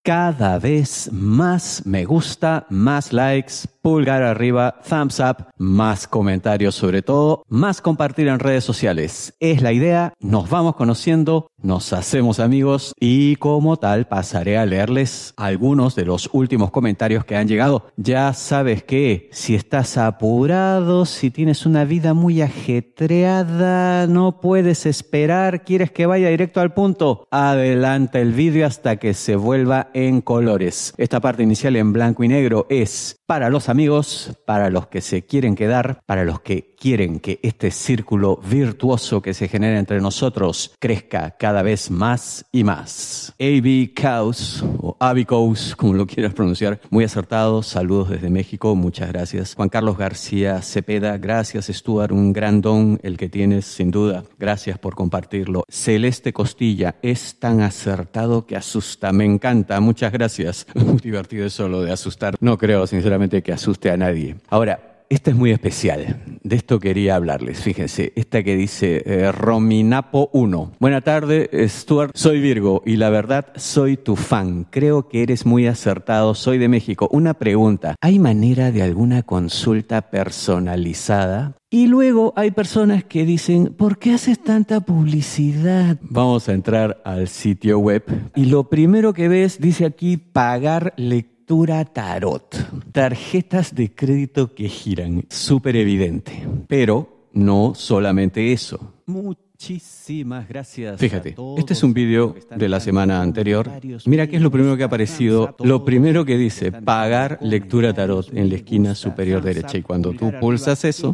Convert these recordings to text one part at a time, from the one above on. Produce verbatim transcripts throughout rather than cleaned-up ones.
cada vez más me gusta, más likes, pulgar arriba, thumbs up, más comentarios sobre todo, más compartir en redes sociales. Es la idea, nos vamos conociendo, nos hacemos amigos y como tal pasaré a leerles algunos de los últimos comentarios que han llegado. Ya sabes que si estás apurado, si tienes una vida muy ajetreada, no puedes esperar, quieres que vaya directo al punto, adelanta el vídeo hasta que se vuelva en colores. Esta parte inicial en blanco y negro es para los amigos, para los que se quieren quedar, para los que quieren que este círculo virtuoso que se genera entre nosotros crezca cada vez más y más. A B Caus, o Abicous, como lo quieras pronunciar, muy acertado. Saludos desde México, muchas gracias. Juan Carlos García Cepeda, gracias Stuart, un gran don el que tienes sin duda. Gracias por compartirlo. Celeste Costilla, es tan acertado que asusta, me encanta, muchas gracias. Muy divertido eso lo de asustar. No creo sinceramente que asuste a nadie. Ahora, esta es muy especial. De esto quería hablarles. Fíjense, esta que dice eh, Rominapo uno. Buena tarde, Stuart. Soy Virgo y la verdad soy tu fan. Creo que eres muy acertado. Soy de México. Una pregunta. ¿Hay manera de alguna consulta personalizada? Y luego hay personas que dicen, ¿por qué haces tanta publicidad? Vamos a entrar al sitio web y lo primero que ves dice aquí pagar lectura. Tarot, tarjetas de crédito que giran, súper evidente, pero no solamente eso. Muchísimas gracias. Fíjate, este es un vídeo de la semana anterior. Mira qué es lo primero que ha aparecido. Lo primero que dice, pagar lectura tarot en la esquina superior derecha. Y cuando tú pulsas eso,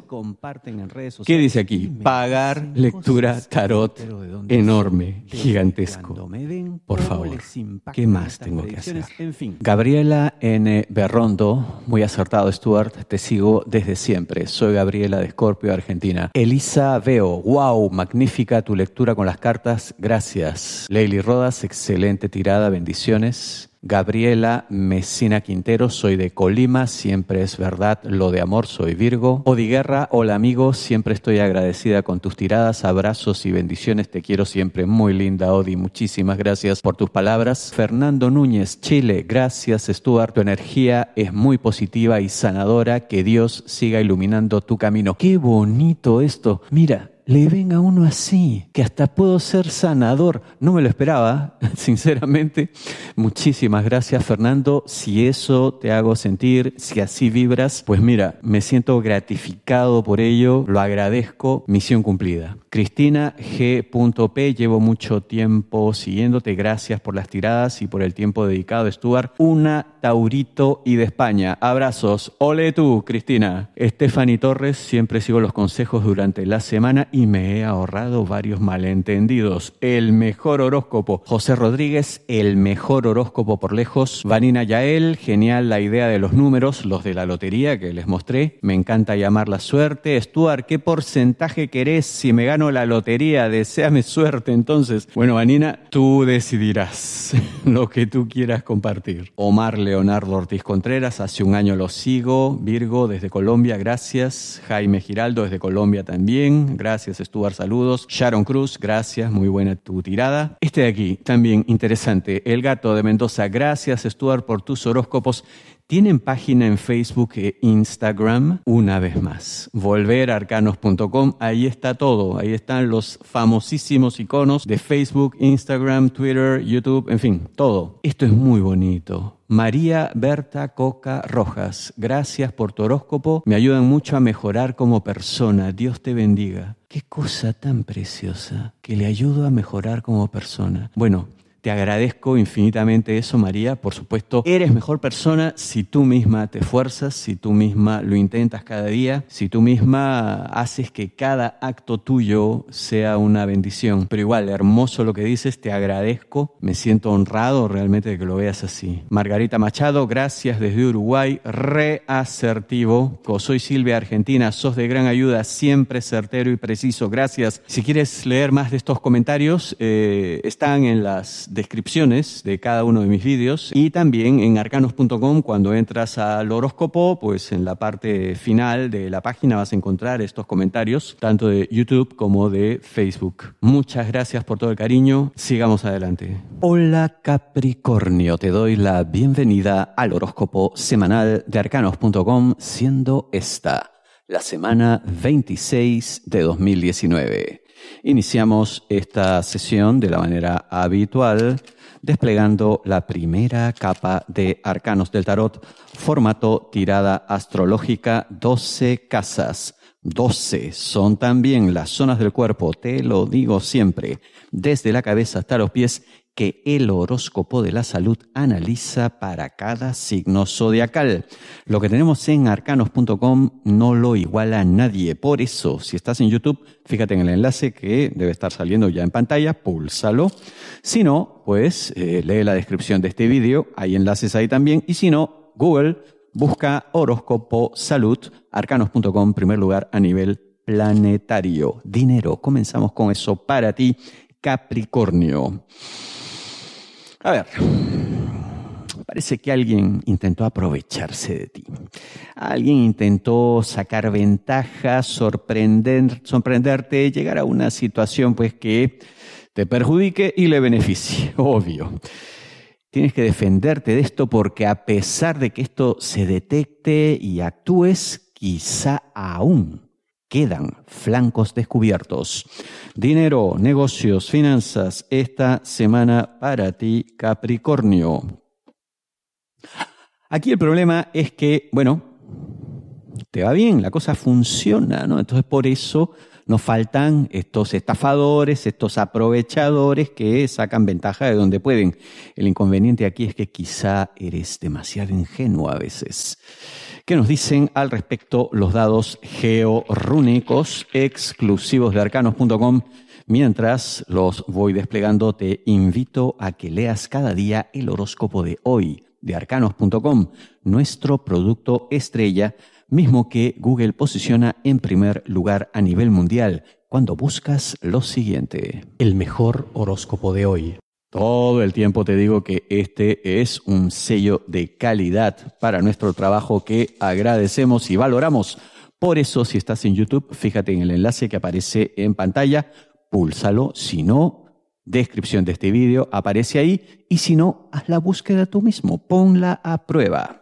¿qué dice aquí? Pagar lectura tarot enorme, gigantesco. Por favor, ¿qué más tengo que hacer? Gabriela N. Berrondo, muy acertado Stuart, te sigo desde siempre. Soy Gabriela de Escorpio, Argentina. Elisa Veo, wow, magnífica tu lectura con las cartas, gracias. Leili Rodas, excelente tirada, bendiciones. Gabriela Mesina Quintero, soy de Colima, siempre es verdad lo de amor, soy Virgo. Odi Guerra, hola amigo, siempre estoy agradecida con tus tiradas, abrazos y bendiciones, te quiero siempre, muy linda Odi, muchísimas gracias por tus palabras. Fernando Núñez, Chile, gracias Stuart, tu energía es muy positiva y sanadora, que Dios siga iluminando tu camino. Qué bonito esto, mira. Le ven a uno así, que hasta puedo ser sanador. No me lo esperaba, sinceramente. Muchísimas gracias, Fernando. Si eso te hago sentir, si así vibras, pues mira, me siento gratificado por ello, lo agradezco, misión cumplida. Cristina G. P. Llevo mucho tiempo siguiéndote, gracias por las tiradas y por el tiempo dedicado, Stuart. Una Taurito y de España. Abrazos. Ole tú, Cristina. Stephanie Torres, siempre sigo los consejos durante la semana y me he ahorrado varios malentendidos. El mejor horóscopo. José Rodríguez, el mejor horóscopo por lejos. Vanina Yael, genial la idea de los números, los de la lotería que les mostré. Me encanta llamar la suerte. Stuart, ¿qué porcentaje querés si me gano la lotería? Deséame suerte entonces. Bueno, Vanina, tú decidirás lo que tú quieras compartir. Omar Leonardo Ortiz Contreras, hace un año lo sigo. Virgo, desde Colombia, gracias. Jaime Giraldo, desde Colombia también. Gracias. Gracias, Stuart, saludos. Sharon Cruz, gracias, muy buena tu tirada. Este de aquí, también interesante. El Gato de Mendoza, gracias, Stuart, por tus horóscopos. ¿Tienen página en Facebook e Instagram? Una vez más, volver arcanos punto com, ahí está todo, ahí están los famosísimos iconos de Facebook, Instagram, Twitter, YouTube, en fin, todo. Esto es muy bonito. María Berta Coca Rojas, gracias por tu horóscopo, me ayudan mucho a mejorar como persona, Dios te bendiga. Qué cosa tan preciosa, que le ayudo a mejorar como persona. Bueno, te agradezco infinitamente eso, María. Por supuesto, eres mejor persona si tú misma te esfuerzas, si tú misma lo intentas cada día, si tú misma haces que cada acto tuyo sea una bendición. Pero igual, hermoso lo que dices, te agradezco. Me siento honrado realmente de que lo veas así. Margarita Machado, gracias desde Uruguay. Re asertivo. Soy Silvia, Argentina. Sos de gran ayuda, siempre certero y preciso. Gracias. Si quieres leer más de estos comentarios, eh, están en las descripciones de cada uno de mis vídeos y también en arcanos punto com. Cuando entras al horóscopo, pues en la parte final de la página vas a encontrar estos comentarios, tanto de YouTube como de Facebook. Muchas gracias por todo el cariño. Sigamos adelante. Hola Capricornio, te doy la bienvenida al horóscopo semanal de arcanos punto com, siendo esta la semana veintiséis de dos mil diecinueve. Iniciamos esta sesión de la manera habitual, desplegando la primera capa de arcanos del tarot, formato tirada astrológica, doce casas. doce son también las zonas del cuerpo, te lo digo siempre, desde la cabeza hasta los pies, que el horóscopo de la salud analiza para cada signo zodiacal. Lo que tenemos en arcanos punto com no lo iguala nadie. Por eso, si estás en YouTube, fíjate en el enlace que debe estar saliendo ya en pantalla, púlsalo. Si no, pues eh, lee la descripción de este vídeo, hay enlaces ahí también. Y si no, Google, busca horóscopo salud, arcanos punto com, primer lugar a nivel planetario. Dinero, comenzamos con eso para ti, Capricornio. A ver, parece que alguien intentó aprovecharse de ti. Alguien intentó sacar ventaja, sorprender, sorprenderte, llegar a una situación pues que te perjudique y le beneficie, obvio. Tienes que defenderte de esto porque a pesar de que esto se detecte y actúes, quizá aún quedan flancos descubiertos. Dinero, negocios, finanzas, esta semana para ti, Capricornio. Aquí el problema es que, bueno, te va bien, la cosa funciona, ¿no? Entonces por eso nos faltan estos estafadores, estos aprovechadores que sacan ventaja de donde pueden. El inconveniente aquí es que quizá eres demasiado ingenuo a veces. ¿Qué nos dicen al respecto los dados georrúnicos exclusivos de arcanos punto com? Mientras los voy desplegando, te invito a que leas cada día el horóscopo de hoy de arcanos punto com, nuestro producto estrella, mismo que Google posiciona en primer lugar a nivel mundial cuando buscas lo siguiente: el mejor horóscopo de hoy. Todo el tiempo te digo que este es un sello de calidad para nuestro trabajo que agradecemos y valoramos. Por eso, si estás en YouTube, fíjate en el enlace que aparece en pantalla, púlsalo. Si no, descripción de este vídeo aparece ahí. Y si no, haz la búsqueda tú mismo, ponla a prueba.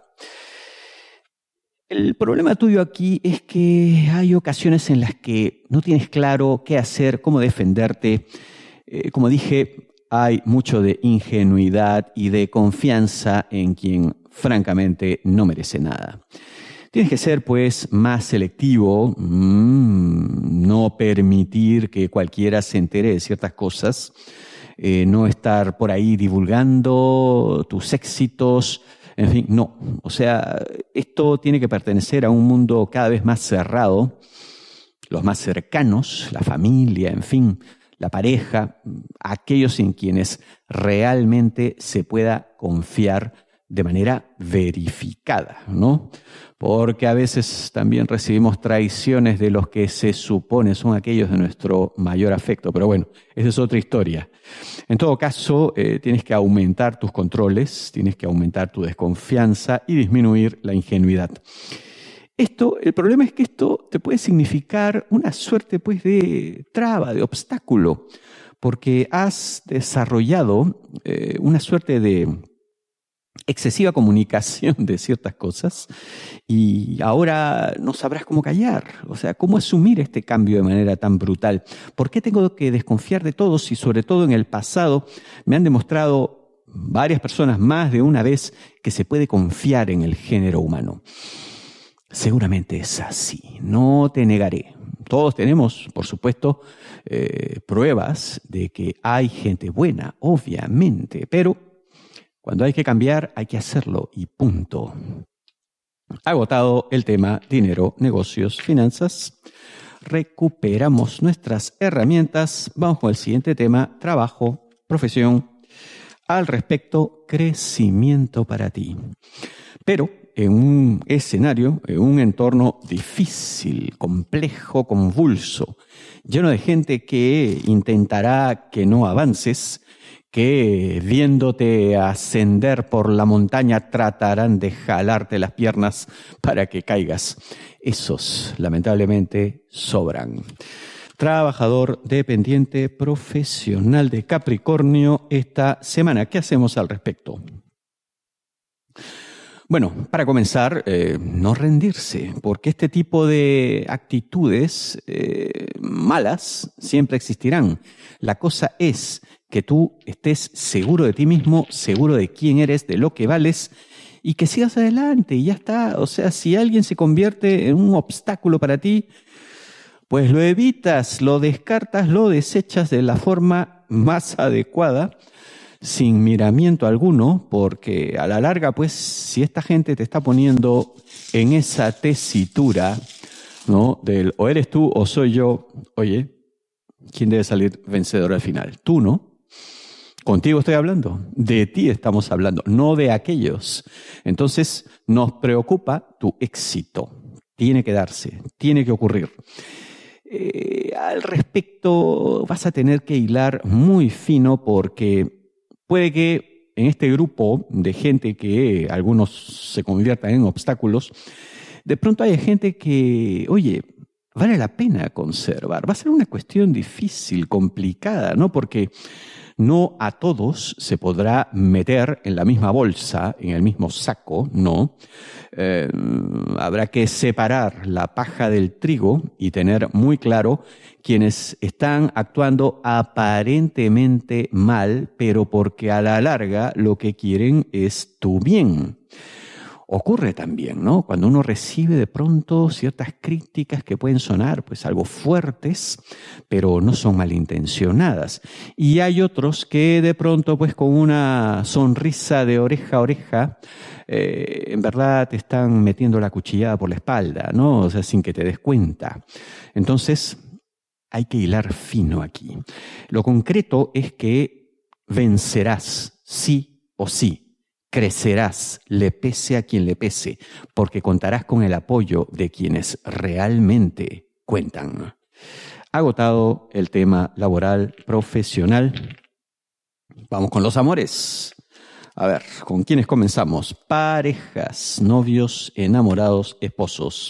El problema tuyo aquí es que hay ocasiones en las que no tienes claro qué hacer, cómo defenderte. Eh, como dije, hay mucho de ingenuidad y de confianza en quien francamente no merece nada. Tienes que ser pues más selectivo, mmm, no permitir que cualquiera se entere de ciertas cosas, eh, no estar por ahí divulgando tus éxitos, en fin, no. O sea, esto tiene que pertenecer a un mundo cada vez más cerrado, los más cercanos, la familia, en fin, la pareja, aquellos en quienes realmente se pueda confiar de manera verificada, ¿no? Porque a veces también recibimos traiciones de los que se supone son aquellos de nuestro mayor afecto, pero bueno, esa es otra historia. En todo caso, eh, tienes que aumentar tus controles, tienes que aumentar tu desconfianza y disminuir la ingenuidad. Esto, el problema es que esto te puede significar una suerte pues de traba, de obstáculo, porque has desarrollado eh, una suerte de excesiva comunicación de ciertas cosas y ahora no sabrás cómo callar, o sea, cómo asumir este cambio de manera tan brutal. ¿Por qué tengo que desconfiar de todos y sobre todo en el pasado me han demostrado varias personas más de una vez que se puede confiar en el género humano? Seguramente es así, no te negaré. Todos tenemos, por supuesto, eh, pruebas de que hay gente buena, obviamente, pero cuando hay que cambiar, hay que hacerlo y punto. Agotado el tema dinero, negocios, finanzas, recuperamos nuestras herramientas. Vamos con el siguiente tema, trabajo, profesión. Al respecto, crecimiento para ti. Pero en un escenario, en un entorno difícil, complejo, convulso, lleno de gente que intentará que no avances, que viéndote ascender por la montaña tratarán de jalarte las piernas para que caigas. Esos, lamentablemente, sobran. Trabajador dependiente profesional de Capricornio esta semana. ¿Qué hacemos al respecto? Bueno, para comenzar, eh, no rendirse, porque este tipo de actitudes eh, malas siempre existirán. La cosa es que tú estés seguro de ti mismo, seguro de quién eres, de lo que vales, y que sigas adelante y ya está. O sea, si alguien se convierte en un obstáculo para ti, pues lo evitas, lo descartas, lo desechas de la forma más adecuada, sin miramiento alguno, porque a la larga, pues, si esta gente te está poniendo en esa tesitura, ¿no? Del o eres tú o soy yo, oye, ¿quién debe salir vencedor al final? Tú, ¿no? Contigo estoy hablando, de ti estamos hablando, no de aquellos. Entonces, nos preocupa tu éxito. Tiene que darse, tiene que ocurrir. Eh, al respecto, vas a tener que hilar muy fino porque puede que en este grupo de gente que algunos se conviertan en obstáculos, de pronto hay gente que, oye, vale la pena conservar. Va a ser una cuestión difícil, complicada, ¿no? Porque no a todos se podrá meter en la misma bolsa, en el mismo saco, no. Eh, habrá que separar la paja del trigo y tener muy claro quienes están actuando aparentemente mal, pero porque a la larga lo que quieren es tu bien. Ocurre también, ¿no? Cuando uno recibe de pronto ciertas críticas que pueden sonar pues algo fuertes, pero no son malintencionadas. Y hay otros que de pronto pues con una sonrisa de oreja a oreja, eh, en verdad te están metiendo la cuchillada por la espalda, ¿no? O sea, sin que te des cuenta. Entonces, hay que hilar fino aquí. Lo concreto es que vencerás sí o sí. Crecerás, le pese a quien le pese, porque contarás con el apoyo de quienes realmente cuentan. Agotado el tema laboral, profesional, vamos con los amores. A ver, ¿con quiénes comenzamos? Parejas, novios, enamorados, esposos.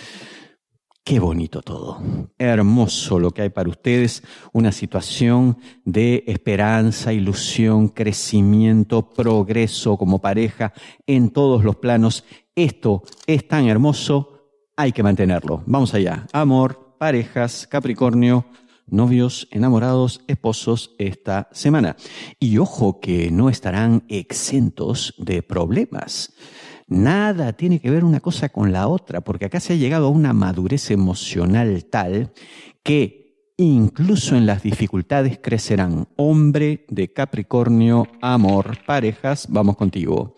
Qué bonito todo, hermoso lo que hay para ustedes, una situación de esperanza, ilusión, crecimiento, progreso como pareja en todos los planos. Esto es tan hermoso, hay que mantenerlo. Vamos allá, amor, parejas, Capricornio, novios, enamorados, esposos esta semana. Y ojo que no estarán exentos de problemas. Nada tiene que ver una cosa con la otra, porque acá se ha llegado a una madurez emocional tal que incluso en las dificultades crecerán. Hombre de Capricornio, amor, parejas, vamos contigo.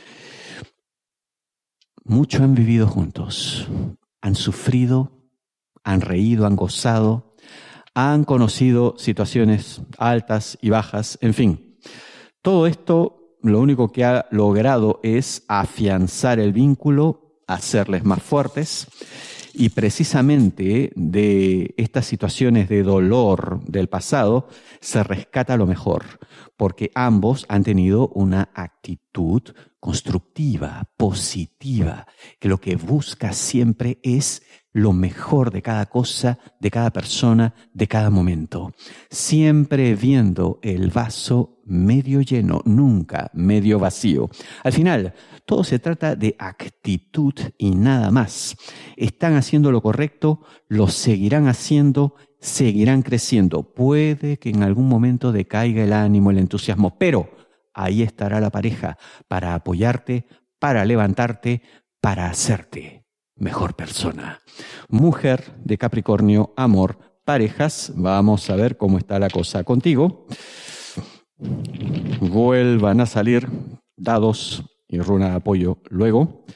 Mucho han vivido juntos, han sufrido, han reído, han gozado, han conocido situaciones altas y bajas, en fin. Todo esto lo único que ha logrado es afianzar el vínculo, hacerles más fuertes y precisamente de estas situaciones de dolor del pasado se rescata lo mejor, porque ambos han tenido una actitud constructiva, positiva, que lo que busca siempre es lo mejor de cada cosa, de cada persona, de cada momento. Siempre viendo el vaso medio lleno, nunca medio vacío. Al final, todo se trata de actitud y nada más. Están haciendo lo correcto, lo seguirán haciendo, seguirán creciendo. Puede que en algún momento decaiga el ánimo, el entusiasmo, pero ahí estará la pareja para apoyarte, para levantarte, para hacerte mejor persona. Mujer de Capricornio, amor, parejas. Vamos a ver cómo está la cosa contigo. Vuelvan a salir dados y runa de apoyo luego.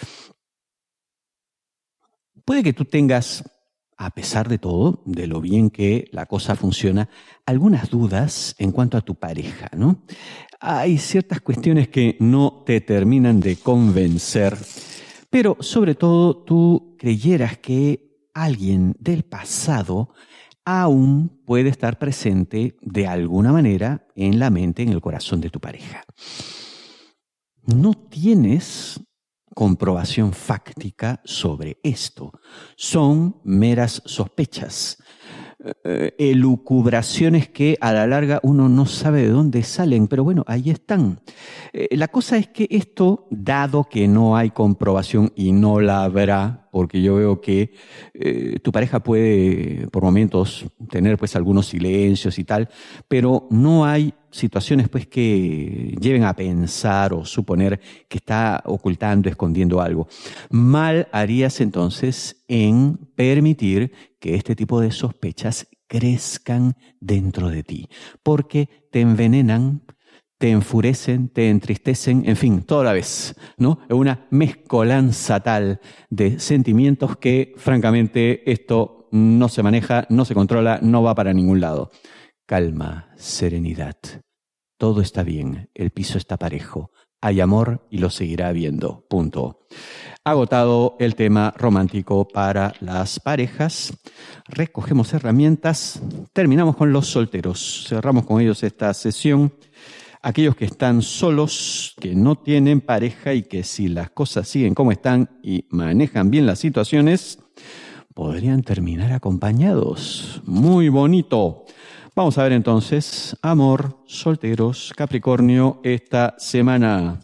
Puede que tú tengas, a pesar de todo, de lo bien que la cosa funciona, algunas dudas en cuanto a tu pareja, ¿no? Hay ciertas cuestiones que no te terminan de convencer, pero sobre todo tú creyeras que alguien del pasado aún puede estar presente de alguna manera en la mente, en el corazón de tu pareja. No tienes comprobación fáctica sobre esto. Son meras sospechas, eh, elucubraciones que a la larga uno no sabe de dónde salen, pero bueno, ahí están. Eh, la cosa es que esto, dado que no hay comprobación y no la habrá, porque yo veo que eh, tu pareja puede por momentos tener pues algunos silencios y tal, pero no hay situaciones pues que lleven a pensar o suponer que está ocultando, escondiendo algo. Mal harías entonces en permitir que este tipo de sospechas crezcan dentro de ti, porque te envenenan, te enfurecen, te entristecen, en fin, toda la vez, ¿no? Es una mezcolanza tal de sentimientos que, francamente, esto no se maneja, no se controla, no va para ningún lado. Calma, serenidad. Todo está bien, el piso está parejo. Hay amor y lo seguirá habiendo. Punto. Agotado el tema romántico para las parejas. Recogemos herramientas. Terminamos con los solteros. Cerramos con ellos esta sesión. Aquellos que están solos, que no tienen pareja y que si las cosas siguen como están y manejan bien las situaciones, podrían terminar acompañados. Muy bonito. Vamos a ver entonces, amor, solteros, Capricornio, esta semana.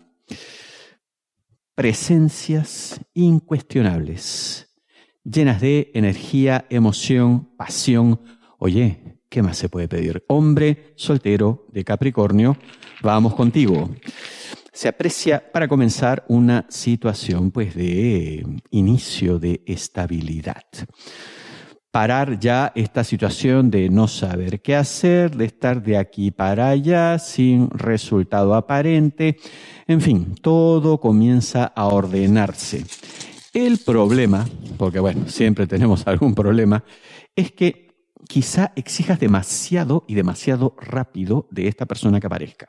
Presencias incuestionables, llenas de energía, emoción, pasión. Oye, ¿qué más se puede pedir? Hombre soltero de Capricornio, vamos contigo. Se aprecia, para comenzar, una situación pues de inicio de estabilidad. Parar ya esta situación de no saber qué hacer, de estar de aquí para allá sin resultado aparente. En fin, todo comienza a ordenarse. El problema, porque bueno, siempre tenemos algún problema, es que quizá exijas demasiado y demasiado rápido de esta persona que aparezca.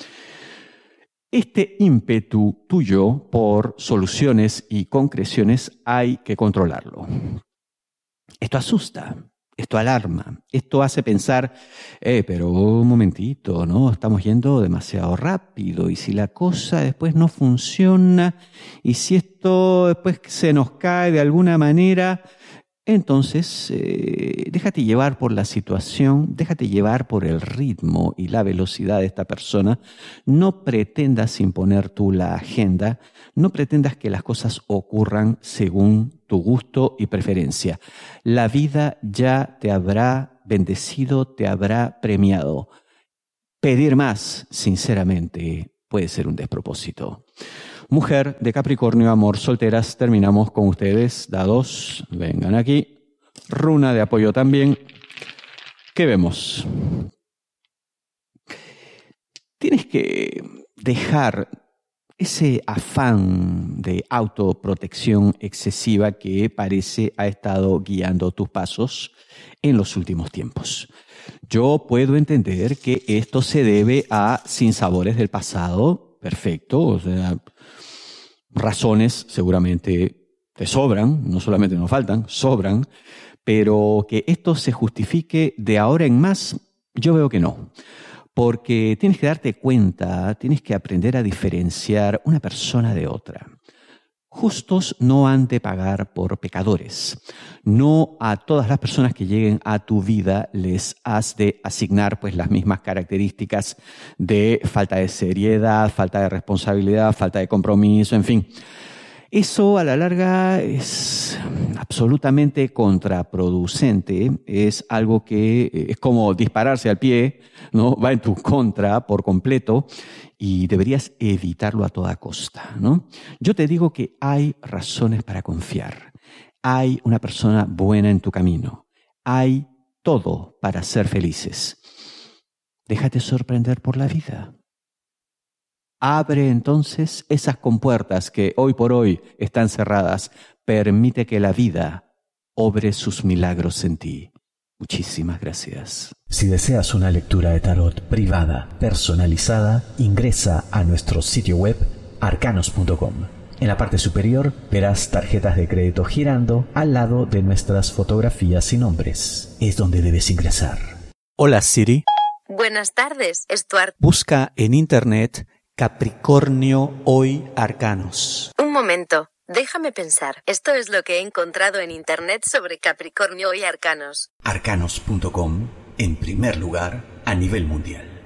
Este ímpetu tuyo por soluciones y concreciones hay que controlarlo. Esto asusta, esto alarma, esto hace pensar, eh, pero un momentito, ¿no? Estamos yendo demasiado rápido y si la cosa después no funciona y si esto después se nos cae de alguna manera, entonces eh, déjate llevar por la situación, déjate llevar por el ritmo y la velocidad de esta persona. No pretendas imponer tú la agenda, no pretendas que las cosas ocurran según tu gusto y preferencia. La vida ya te habrá bendecido, te habrá premiado. Pedir más, sinceramente, puede ser un despropósito. Mujer de Capricornio, amor, solteras, terminamos con ustedes. Dados, vengan aquí. Runa de apoyo también. ¿Qué vemos? Tienes que dejar ese afán de autoprotección excesiva que parece ha estado guiando tus pasos en los últimos tiempos. Yo puedo entender que esto se debe a sinsabores del pasado, perfecto, o sea, razones seguramente te sobran, no solamente nos faltan, sobran, pero que esto se justifique de ahora en más, yo veo que no. Porque tienes que darte cuenta, tienes que aprender a diferenciar una persona de otra. Justos no han de pagar por pecadores. No a todas las personas que lleguen a tu vida les has de asignar pues las mismas características de falta de seriedad, falta de responsabilidad, falta de compromiso, en fin. Eso a la larga es absolutamente contraproducente, es algo que es como dispararse al pie, ¿no? Va en tu contra por completo y deberías evitarlo a toda costa, ¿no? Yo te digo que hay razones para confiar, hay una persona buena en tu camino, hay todo para ser felices. Déjate sorprender por la vida. Abre entonces esas compuertas que hoy por hoy están cerradas. Permite que la vida obre sus milagros en ti. Muchísimas gracias. Si deseas una lectura de tarot privada, personalizada, ingresa a nuestro sitio web arcanos punto com. En la parte superior verás tarjetas de crédito girando al lado de nuestras fotografías y nombres. Es donde debes ingresar. Hola Siri. Buenas tardes, Stuart. Busca en internet Capricornio Hoy Arcanos. Un momento, déjame pensar. Esto es lo que he encontrado en internet sobre Capricornio y Arcanos. Arcanos punto com, en primer lugar a nivel mundial.